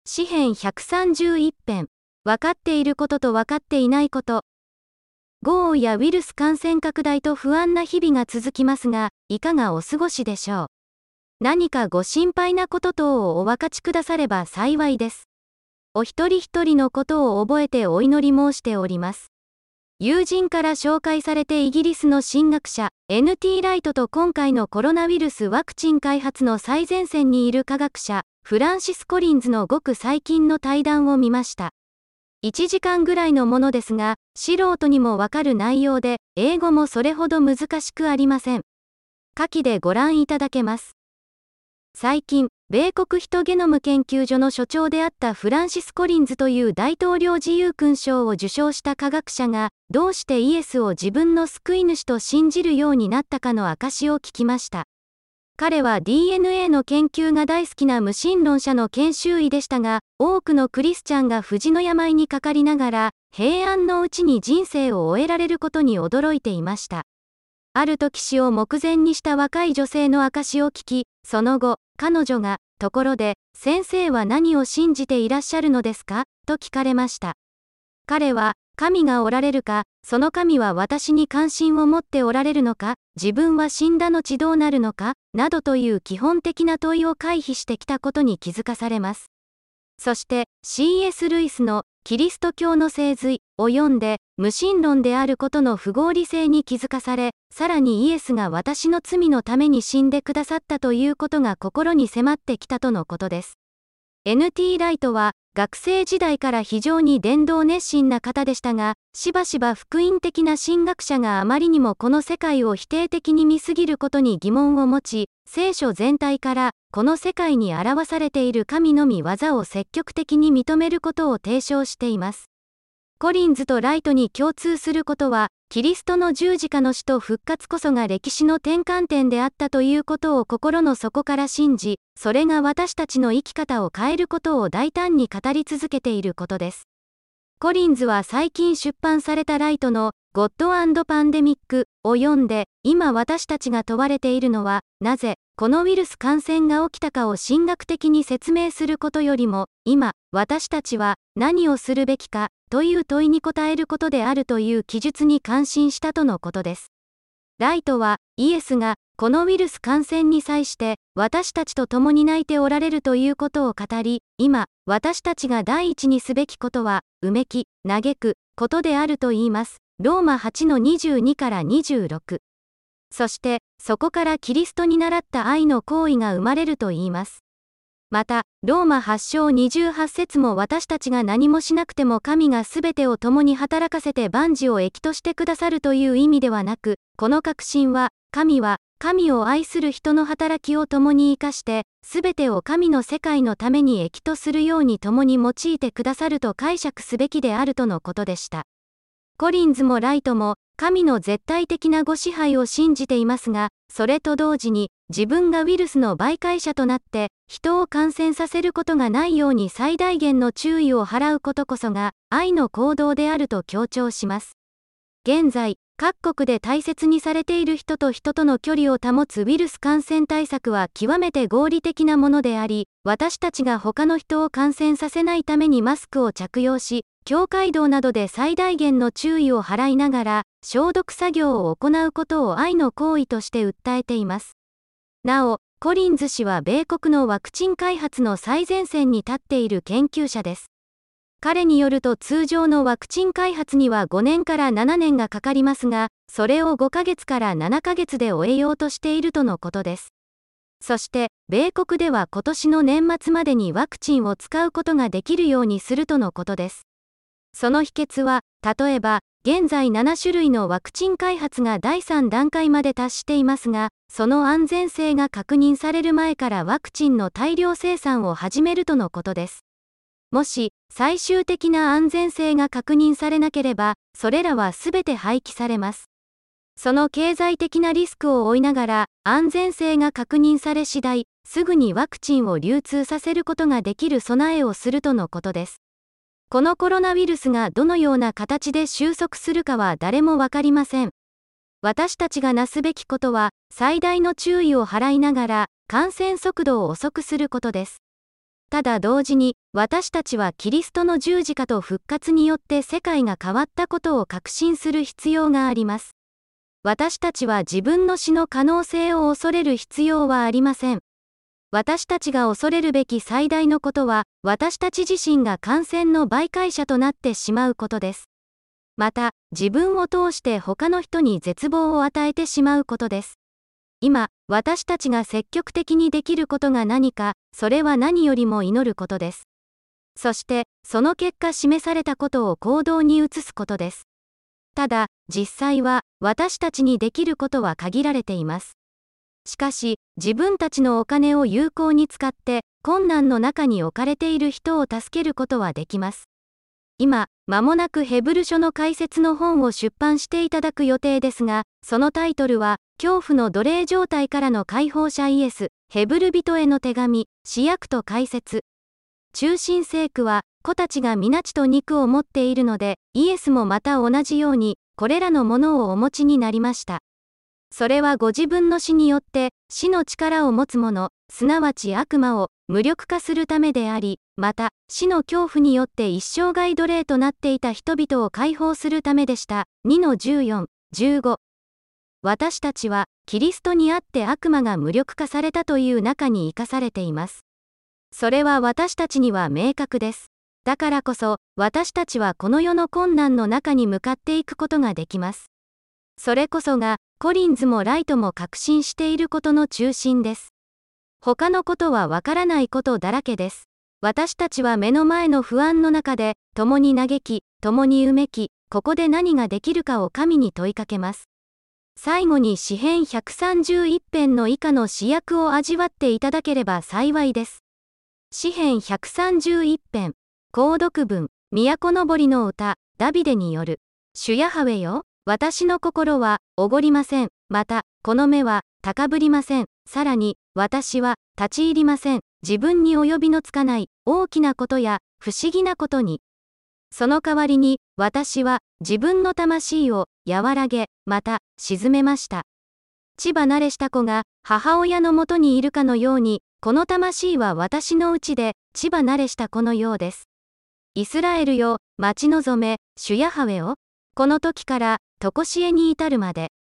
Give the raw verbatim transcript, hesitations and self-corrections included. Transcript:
詩編ひゃくさんじゅういち編。分かっていることと分かっていないこと。豪雨やウイルス感染拡大と不安な日々が続きますが、いかがお過ごしでしょう。何かご心配なこと等をお分かちくだされば幸いです。お一人一人のことを覚えてお祈り申しております。友人から紹介されてイギリスの神学者、エヌティー ライトと今回のコロナウイルスワクチン開発の最前線にいる科学者、フランシス・コリンズのごく最近の対談を見ました。いちじかんぐらいのものですが、素人にもわかる内容で、英語もそれほど難しくありません。下記でご覧いただけます。最近、米国ヒトゲノム研究所の所長であったフランシス・コリンズという大統領自由勲章を受章した科学者が、どうしてイエスを自分の救い主と信じるようになったかの証を聞きました。彼は ディーエヌエー の研究が大好きな無神論者の研修医でしたが、多くのクリスチャンが不治の病にかかりながら、平安のうちに人生を終えられることに驚いていました。ある時死を目前にした若い女性の証を聞き、その後、彼女が、ところで、先生は何を信じていらっしゃるのですかと聞かれました。彼は、神がおられるか、その神は私に関心を持っておられるのか、自分は死んだ後どうなるのか、などという基本的な問いを回避してきたことに気づかされます。そして、シーエス ルイスの、キリスト教の聖髄を読んで、無神論であることの不合理性に気づかされ、さらにイエスが私の罪のために死んでくださったということが心に迫ってきたとのことです。エヌティー ライトは、学生時代から非常に伝道熱心な方でしたが、しばしば福音的な神学者があまりにもこの世界を否定的に見すぎることに疑問を持ち、聖書全体から、この世界に表されている神のみ業を積極的に認めることを提唱しています。コリンズとライトに共通することは、キリストの十字架の死と復活こそが歴史の転換点であったということを心の底から信じ、それが私たちの生き方を変えることを大胆に語り続けていることです。コリンズは最近出版されたライトのゴッド&パンデミックを読んで、今私たちが問われているのは、なぜこのウイルス感染が起きたかを神学的に説明することよりも、今私たちは何をするべきかという問いに答えることであるという記述に感心したとのことです。ライトはイエスがこのウイルス感染に際して私たちと共に泣いておられるということを語り、今私たちが第一にすべきことはうめき嘆くことであると言います。ローマはちのにじゅうにからにじゅうろく。そしてそこからキリストに倣った愛の行為が生まれると言います。また、ローマはち章にじゅうはち節も私たちが何もしなくても神がすべてを共に働かせて万事を益としてくださるという意味ではなく、この確信は、神は、神を愛する人の働きを共に生かして、すべてを神の世界のために益とするように共に用いてくださると解釈すべきであるとのことでした。コリンズもライトも、神の絶対的なご支配を信じていますが、それと同時に、自分がウイルスの媒介者となって、人を感染させることがないように最大限の注意を払うことこそが、愛の行動であると強調します。現在、各国で大切にされている人と人との距離を保つウイルス感染対策は極めて合理的なものであり、私たちが他の人を感染させないためにマスクを着用し、教会堂などで最大限の注意を払いながら、消毒作業を行うことを愛の行為として訴えています。なお、コリンズ氏は米国のワクチン開発の最前線に立っている研究者です。彼によると通常のワクチン開発にはごねんからななねんがかかりますが、それをごかげつからななかげつで終えようとしているとのことです。そして、米国では今年の年末までにワクチンを使うことができるようにするとのことです。その秘訣は、例えば、現在なな種類のワクチン開発がだいさん段階まで達していますが、その安全性が確認される前からワクチンの大量生産を始めるとのことです。もし、最終的な安全性が確認されなければ、それらはすべて廃棄されます。その経済的なリスクを負いながら、安全性が確認され次第、すぐにワクチンを流通させることができる備えをするとのことです。このコロナウイルスがどのような形で収束するかは誰もわかりません。私たちがなすべきことは、最大の注意を払いながら、感染速度を遅くすることです。 ただ同時に、私たちはキリストの十字架と復活によって世界が変わったことを確信する必要があります。私たちは自分の死の可能性を恐れる必要はありません。私たちが恐れるべき最大のことは、私たち自身が感染の媒介者となってしまうことです。また、自分を通して他の人に絶望を与えてしまうことです。今、私たちが積極的にできることが何か、それは何よりも祈ることです。そして、その結果示されたことを行動に移すことです。ただ、実際は、私たちにできることは限られています。しかし、自分たちのお金を有効に使って、困難の中に置かれている人を助けることはできます。今、間もなくヘブル書の解説の本を出版していただく予定ですが、そのタイトルは、恐怖の奴隷状態からの解放者イエス、ヘブル人への手紙、試訳と解説。中心聖句は、子たちが皆血と肉を持っているので、イエスもまた同じように、これらのものをお持ちになりました。それはご自分の死によって、死の力を持つ者、すなわち悪魔を無力化するためであり、また、死の恐怖によって一生涯奴隷となっていた人々を解放するためでした。にのじゅうよん、じゅうご。私たちは、キリストにあって悪魔が無力化されたという中に生かされています。それは私たちには明確です。だからこそ、私たちはこの世の困難の中に向かっていくことができます。それこそが、コリンズもライトも確信していることの中心です。他のことはわからないことだらけです。私たちは目の前の不安の中で、共に嘆き、共にうめき、ここで何ができるかを神に問いかけます。最後に詩編ひゃくさんじゅういち編の以下の詩訳を味わっていただければ幸いです。詩編ひゃくさんじゅういち編、購読文、都のぼりの歌、ダビデによる。主ヤハウェよ、私の心は、おごりません。また、この目は、高ぶりません。さらに、私は、立ち入りません。自分に及びのつかない、大きなことや、不思議なことに。その代わりに、私は、自分の魂を、和らげ、また、沈めました。乳離れした子が、母親のもとにいるかのように、この魂は私のうちで、乳離れした子のようです。イスラエルよ、待ち望め、主ヤハウェを。この時から、とこしえに至るまで。